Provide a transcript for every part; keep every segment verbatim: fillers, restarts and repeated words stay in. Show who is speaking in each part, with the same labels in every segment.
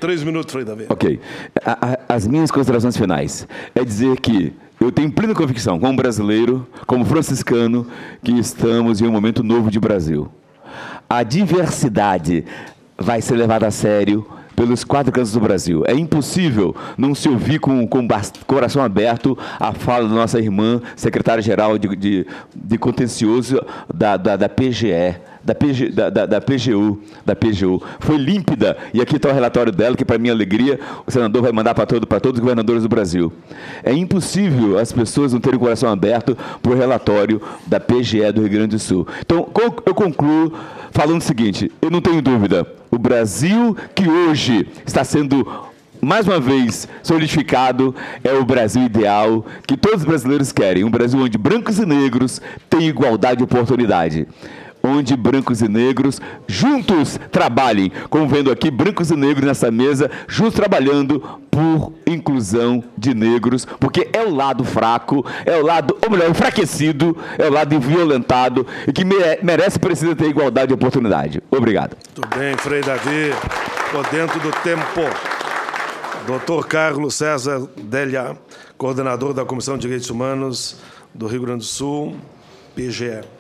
Speaker 1: Três minutos, Frei Davi.
Speaker 2: Ok. A, a, as minhas considerações finais é dizer que eu tenho plena convicção, como brasileiro, como franciscano, que estamos em um momento novo de Brasil. A diversidade vai ser levada a sério pelos quatro cantos do Brasil. É impossível não se ouvir com, com coração aberto a fala da nossa irmã, secretária-geral de, de, de contencioso da, da, da P G E, da, PG, da, da, da P G U, da P G U. Foi límpida, e aqui está o relatório dela, que, para minha alegria, o senador vai mandar para todo, para todos os governadores do Brasil. É impossível as pessoas não terem o coração aberto para o relatório da P G E do Rio Grande do Sul. Então, eu concluo falando o seguinte: eu não tenho dúvida, o Brasil que hoje está sendo, mais uma vez, solidificado, é o Brasil ideal que todos os brasileiros querem. Um Brasil onde brancos e negros têm igualdade de oportunidade. Onde brancos e negros juntos trabalhem, como vendo aqui, brancos e negros nessa mesa, juntos trabalhando por inclusão de negros, porque é o lado fraco, é o lado, ou melhor, enfraquecido, é o lado violentado e que merece e precisa ter igualdade de oportunidade. Obrigado.
Speaker 1: Muito bem, Frei Davi, por dentro do tempo. doutor Carlos César Delia, coordenador da Comissão de Direitos Humanos do Rio Grande do Sul, P G E.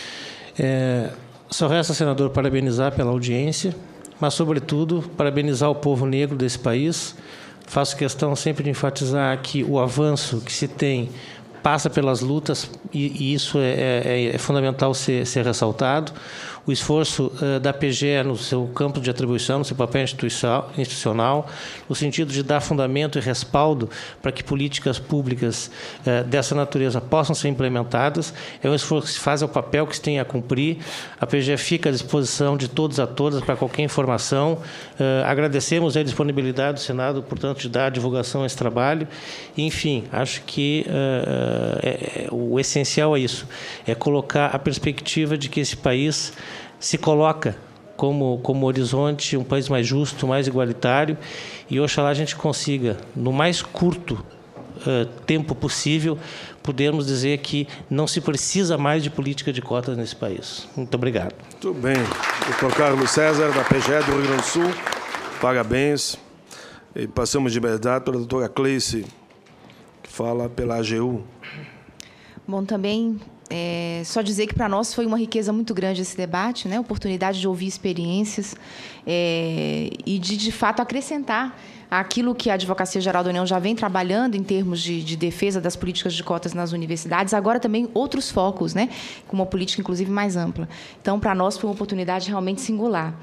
Speaker 3: É, só resta, senador, parabenizar pela audiência, mas, sobretudo, parabenizar o povo negro desse país. Faço questão sempre de enfatizar que o avanço que se tem passa pelas lutas, e, e isso é, é, é fundamental ser, ser ressaltado. O esforço uh, da P G E no seu campo de atribuição, no seu papel institucional, no sentido de dar fundamento e respaldo para que políticas públicas uh, dessa natureza possam ser implementadas, é um esforço que se faz, é o papel que se tem a cumprir. A P G E fica à disposição de todos a todas para qualquer informação. Uh, agradecemos a disponibilidade do Senado, portanto, de dar divulgação a esse trabalho. Enfim, acho que uh, é, é, o essencial é isso, é colocar a perspectiva de que esse país se coloca como, como horizonte, um país mais justo, mais igualitário, e oxalá a gente consiga, no mais curto uh, tempo possível, podermos dizer que não se precisa mais de política de cotas nesse país. Muito obrigado.
Speaker 1: Muito bem. doutor Carlos César, da P G E do Rio Grande do Sul, parabéns. E passamos de imediato para a doutora Cleice, que fala pela A G U.
Speaker 4: Bom, também é, só dizer que para nós foi uma riqueza muito grande esse debate, né? Oportunidade de ouvir experiências é, e de, de fato, acrescentar aquilo que a Advocacia Geral da União já vem trabalhando em termos de, de defesa das políticas de cotas nas universidades, agora também outros focos, né? Com uma política, inclusive, mais ampla. Então, para nós, foi uma oportunidade realmente singular.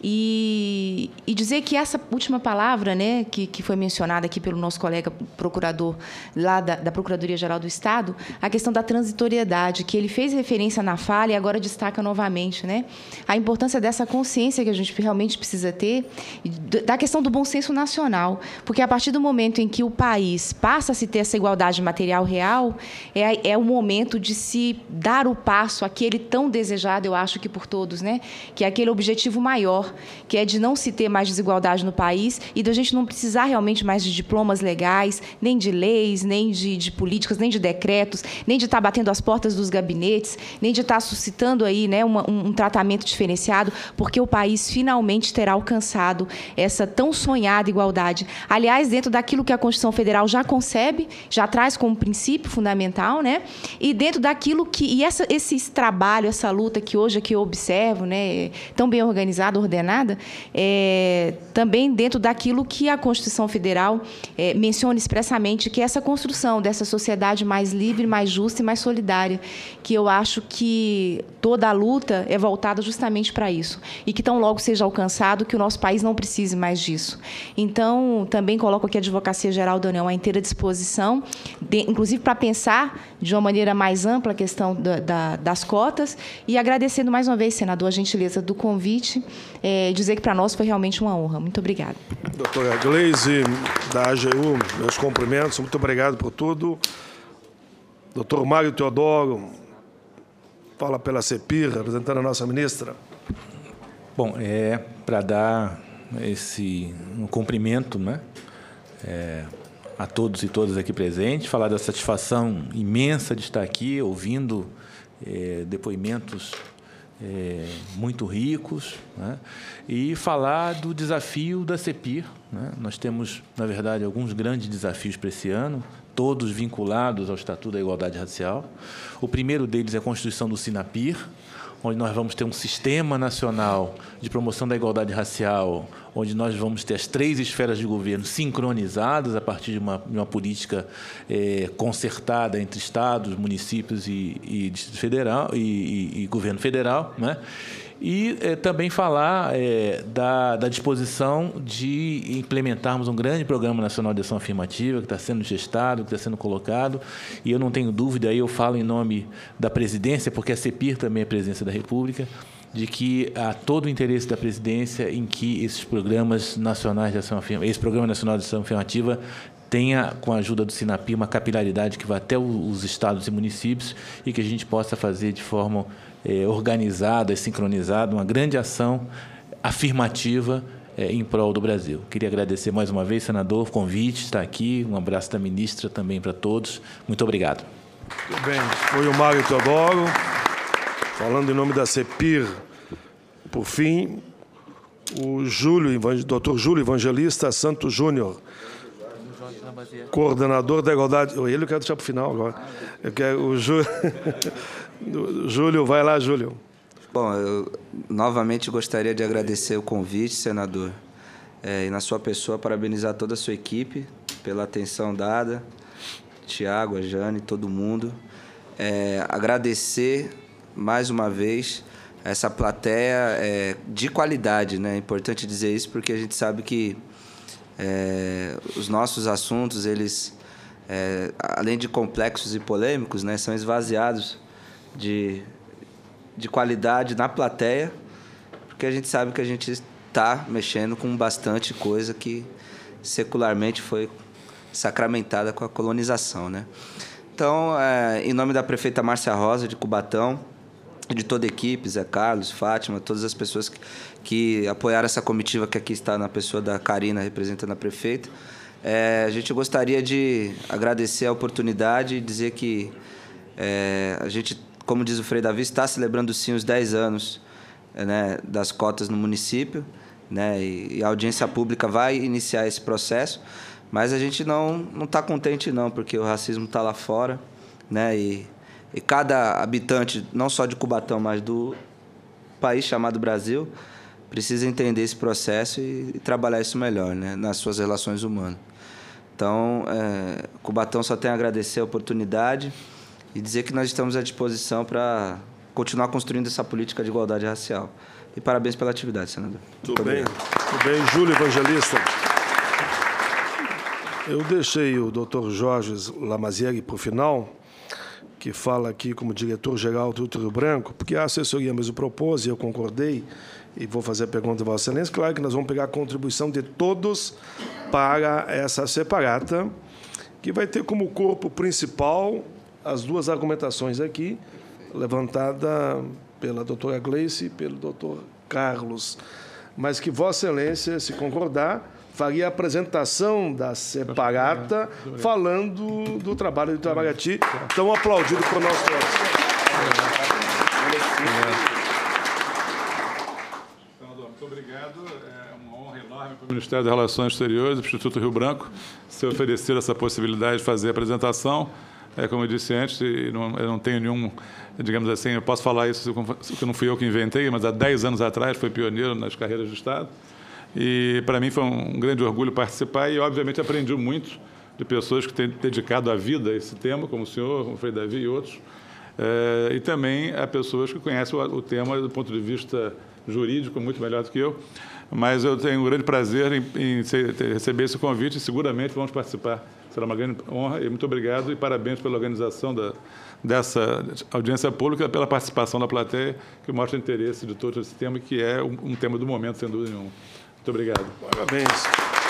Speaker 4: E, e dizer que essa última palavra, né, que, que foi mencionada aqui pelo nosso colega procurador lá da, da Procuradoria-Geral do Estado, a questão da transitoriedade, que ele fez referência na fala e agora destaca novamente, né? A importância dessa consciência que a gente realmente precisa ter, da questão do bom senso nacional. Porque, a partir do momento em que o país passa a se ter essa igualdade material real, é, é o momento de se dar o passo, aquele tão desejado, eu acho que por todos, né? Que é aquele objetivo maior, que é de não se ter mais desigualdade no país e de a gente não precisar realmente mais de diplomas legais, nem de leis, nem de, de políticas, nem de decretos, nem de estar batendo as portas dos gabinetes, nem de estar suscitando aí, né, uma, um, um tratamento diferenciado, porque o país finalmente terá alcançado essa tão sonhada igualdade. Aliás, dentro daquilo que a Constituição Federal já concebe, já traz como princípio fundamental, né? E dentro daquilo que... E essa, esse trabalho, essa luta que hoje aqui eu observo, né, tão bem organizada, ordenada, é, também dentro daquilo que a Constituição Federal é, menciona expressamente, que é essa construção dessa sociedade mais livre, mais justa e mais solidária, que eu acho que toda a luta é voltada justamente para isso. E que tão logo seja alcançado, que o nosso país não precise mais disso. Então, também coloco aqui a Advocacia Geral da União à inteira disposição, de, inclusive para pensar de uma maneira mais ampla a questão da, da, das cotas, e agradecendo mais uma vez, senador, a gentileza do convite, é, dizer que para nós foi realmente uma honra. Muito obrigada.
Speaker 1: Doutora Gleise, da A G U, meus cumprimentos, muito obrigado por tudo. Doutor Mário Teodoro, fala pela CEPIR, representando a nossa ministra.
Speaker 5: Bom, é para dar esse um cumprimento, né, é, a todos e todas aqui presentes, falar da satisfação imensa de estar aqui ouvindo é, depoimentos é, muito ricos, né? E falar do desafio da CEPIR, né? Nós temos, na verdade, alguns grandes desafios para esse ano, todos vinculados ao Estatuto da Igualdade Racial. O primeiro deles é a constituição do SINAPIR, onde nós vamos ter um sistema nacional de promoção da igualdade racial, onde nós vamos ter as três esferas de governo sincronizadas a partir de uma, de uma política é, concertada entre estados, municípios e, e Distrito Federal e, e, e governo federal, né? E é, também falar é, da, da disposição de implementarmos um grande Programa Nacional de Ação Afirmativa que está sendo gestado, que está sendo colocado, e eu não tenho dúvida, aí eu falo em nome da presidência, porque a CEPIR também é a presidência da República, de que há todo o interesse da presidência em que esses programas nacionais de ação afirmativa, esse Programa Nacional de Ação Afirmativa tenha, com a ajuda do SINAPIR, uma capilaridade que vá até os estados e municípios e que a gente possa fazer de forma é, organizada e sincronizada uma grande ação afirmativa é, em prol do Brasil. Queria agradecer mais uma vez, senador, o convite, estar aqui, um abraço da ministra também para todos. Muito obrigado.
Speaker 1: Muito bem, foi o Mário Teodoro, falando em nome da CEPIR. Por fim, o Júlio, doutor Júlio Evangelista Santos Júnior, coordenador da igualdade. Ele eu quero deixar para o final agora. Eu quero o Júlio. Júlio, vai lá, Júlio.
Speaker 6: Bom, eu novamente gostaria de agradecer o convite, senador, é, e na sua pessoa parabenizar toda a sua equipe pela atenção dada, Tiago, a Jane, todo mundo. É, agradecer mais uma vez essa plateia é, de qualidade, né? É importante dizer isso porque a gente sabe que É, os nossos assuntos, eles, é, além de complexos e polêmicos, né, são esvaziados de, de qualidade na plateia, porque a gente sabe que a gente está mexendo com bastante coisa que secularmente foi sacramentada com a colonização, né? Então, é, em nome da prefeita Márcia Rosa, de Cubatão, de toda a equipe, Zé Carlos, Fátima, todas as pessoas que, que apoiaram essa comitiva que aqui está na pessoa da Karina, representando a prefeita. É, a gente gostaria de agradecer a oportunidade e dizer que é, a gente, como diz o Frei Davi, está celebrando sim os dez anos é, né, das cotas no município, né, e, e a audiência pública vai iniciar esse processo, mas a gente não não está contente não, porque o racismo está lá fora, né, e E cada habitante, não só de Cubatão, mas do país chamado Brasil, precisa entender esse processo e, e trabalhar isso melhor, né, nas suas relações humanas. Então, é, Cubatão só tem a agradecer a oportunidade e dizer que nós estamos à disposição para continuar construindo essa política de igualdade racial. E parabéns pela atividade, senador.
Speaker 1: Tudo bem. Tudo bem, Júlio Evangelista. Eu deixei o doutor Jorge Lamazieri para o final, que fala aqui como diretor-geral do Rio Branco, porque a assessoria mesmo propôs, e eu concordei, e vou fazer a pergunta a Vossa Excelência. Claro que nós vamos pegar a contribuição de todos para essa separata, que vai ter como corpo principal as duas argumentações aqui, levantada pela doutora Gleice e pelo doutor Carlos, mas que Vossa Excelência, se concordar, faria a apresentação da separata, falando do trabalho do Itamaraty, tão aplaudido por nós todos.
Speaker 7: Senador, muito obrigado. É uma honra enorme para o Ministério das Relações Exteriores e para o Instituto Rio Branco ser oferecido essa possibilidade de fazer a apresentação. É, como eu disse antes, não, eu não tenho nenhum, digamos assim, eu posso falar isso, que não fui eu que inventei, mas há dez anos atrás foi pioneiro nas carreiras de Estado. E, para mim, foi um grande orgulho participar e, obviamente, aprendi muito de pessoas que têm dedicado a vida a esse tema, como o senhor, como o Frei Davi e outros, é, e também a pessoas que conhecem o, o tema do ponto de vista jurídico muito melhor do que eu. Mas eu tenho um grande prazer em, em ser, ter, receber esse convite e, seguramente, vamos participar. Será uma grande honra e muito obrigado e parabéns pela organização da, dessa audiência pública, pela participação da plateia, que mostra o interesse de todos esse tema, que é um, um tema do momento, sem dúvida nenhuma. Muito obrigado.
Speaker 1: Parabéns.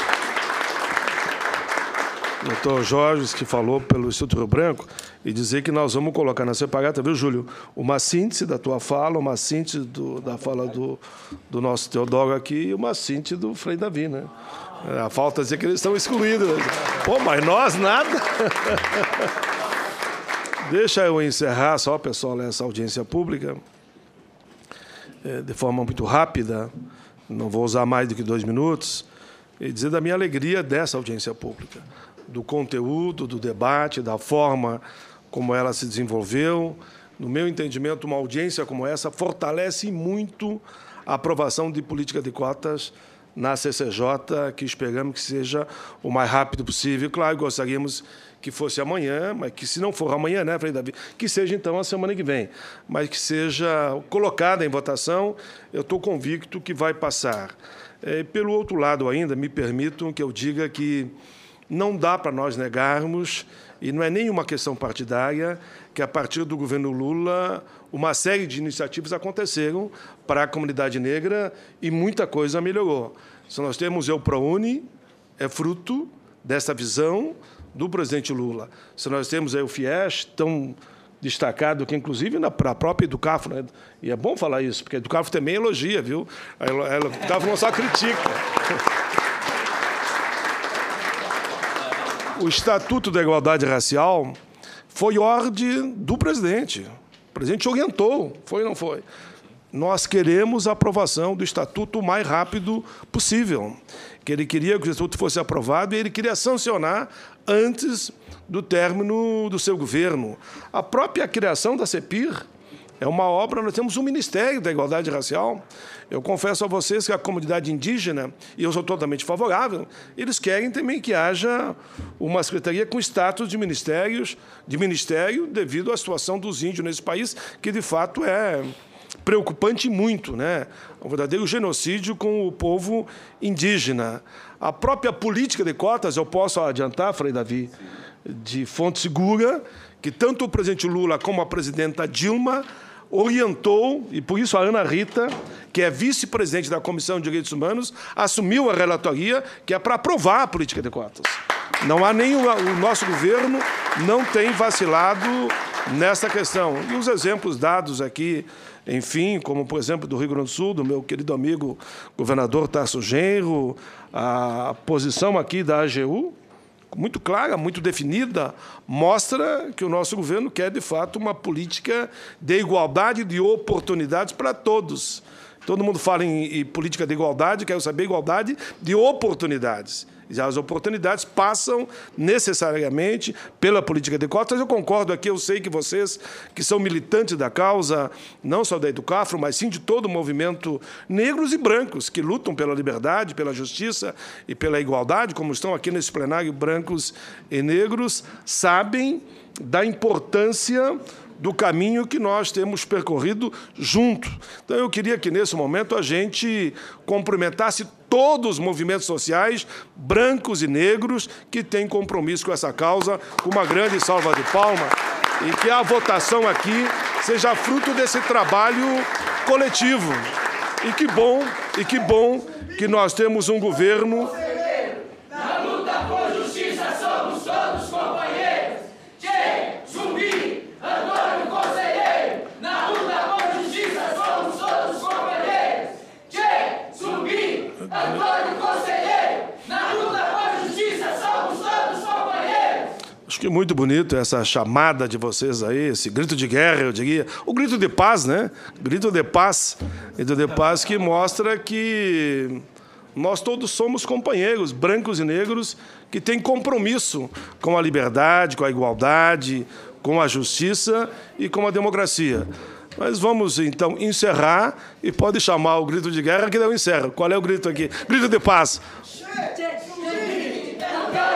Speaker 1: Doutor Jorge, que falou pelo Instituto Rio Branco, e dizer que nós vamos colocar na separata, viu, Júlio, uma síntese da tua fala, uma síntese do, da fala do, do nosso Teodoro aqui e uma síntese do Frei Davi, né? A falta dizer que eles estão excluídos. Pô, mas nós nada. Deixa eu encerrar só, pessoal, essa audiência pública, de forma muito rápida, não vou usar mais do que dois minutos, e dizer da minha alegria dessa audiência pública, do conteúdo, do debate, da forma como ela se desenvolveu. No meu entendimento, uma audiência como essa fortalece muito a aprovação de política de cotas na C C J, que esperamos que seja o mais rápido possível. Claro, gostaríamos que fosse amanhã, mas que, se não for amanhã, né, Frei Davi, que seja, então, a semana que vem, mas que seja colocada em votação. Eu estou convicto que vai passar. É, pelo outro lado ainda, me permitam que eu diga que não dá para nós negarmos, e não é nenhuma questão partidária, que, a partir do governo Lula, uma série de iniciativas aconteceram para a comunidade negra e muita coisa melhorou. Se nós temos o ProUni, é fruto dessa visão do presidente Lula. Se nós temos aí o FIES, tão destacado, que inclusive na própria Educafro, né? E é bom falar isso, porque a Educafro também elogia, viu? A Educafro não só critica. O Estatuto da Igualdade Racial foi ordem do presidente. O presidente orientou, foi ou não foi? Nós queremos a aprovação do Estatuto o mais rápido possível. Que ele queria que o Estatuto fosse aprovado e ele queria sancionar antes do término do seu governo. A própria criação da CEPIR é uma obra, nós temos um Ministério da Igualdade Racial. Eu confesso a vocês que a comunidade indígena, e eu sou totalmente favorável, eles querem também que haja uma secretaria com status de ministérios, de ministério, devido à situação dos índios nesse país, que, de fato, é preocupante muito, né? Um verdadeiro genocídio com o povo indígena. A própria política de cotas, eu posso adiantar, Frei Davi, de fonte segura, que tanto o presidente Lula como a presidenta Dilma orientou, e por isso a Ana Rita, que é vice-presidente da Comissão de Direitos Humanos, assumiu a relatoria, que é para aprovar a política de cotas. Não há nenhum, o nosso governo não tem vacilado nessa questão. E os exemplos dados aqui, enfim, como, por exemplo, do Rio Grande do Sul, do meu querido amigo governador Tarso Genro, a posição aqui da A G U, muito clara, muito definida, mostra que o nosso governo quer, de fato, uma política de igualdade de oportunidades para todos. Todo mundo fala em, em política de igualdade, quero saber igualdade de oportunidades. E as oportunidades passam necessariamente pela política de cotas. Eu concordo aqui, eu sei que vocês, que são militantes da causa, não só da Educafro, mas sim de todo o movimento, negros e brancos, que lutam pela liberdade, pela justiça e pela igualdade, como estão aqui nesse plenário, brancos e negros, sabem da importância do caminho que nós temos percorrido junto. Então, eu queria que, nesse momento, a gente cumprimentasse todos os movimentos sociais, brancos e negros, que têm compromisso com essa causa, com uma grande salva de palma, e que a votação aqui seja fruto desse trabalho coletivo. E que bom, e que bom que nós temos um governo...
Speaker 8: Na luta por justiça somos todos companheiros. Tchê, Zumbi, Antônio Conselheiro. Na luta por justiça somos todos companheiros. Tchê, Zumbi, Antônio Conselheiro. Na luta por justiça somos todos companheiros.
Speaker 1: Acho que é muito bonito essa chamada de vocês aí, esse grito de guerra, eu diria. O grito de paz, né? Grito de paz. Grito de paz que mostra que nós todos somos companheiros, brancos e negros, que têm compromisso com a liberdade, com a igualdade, com a justiça e com a democracia. Mas vamos, então, encerrar, e pode chamar o grito de guerra, que eu encerro. Qual é o grito aqui? Grito de paz.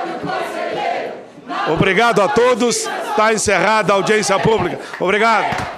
Speaker 1: Obrigado a todos. Está encerrada a audiência pública. Obrigado.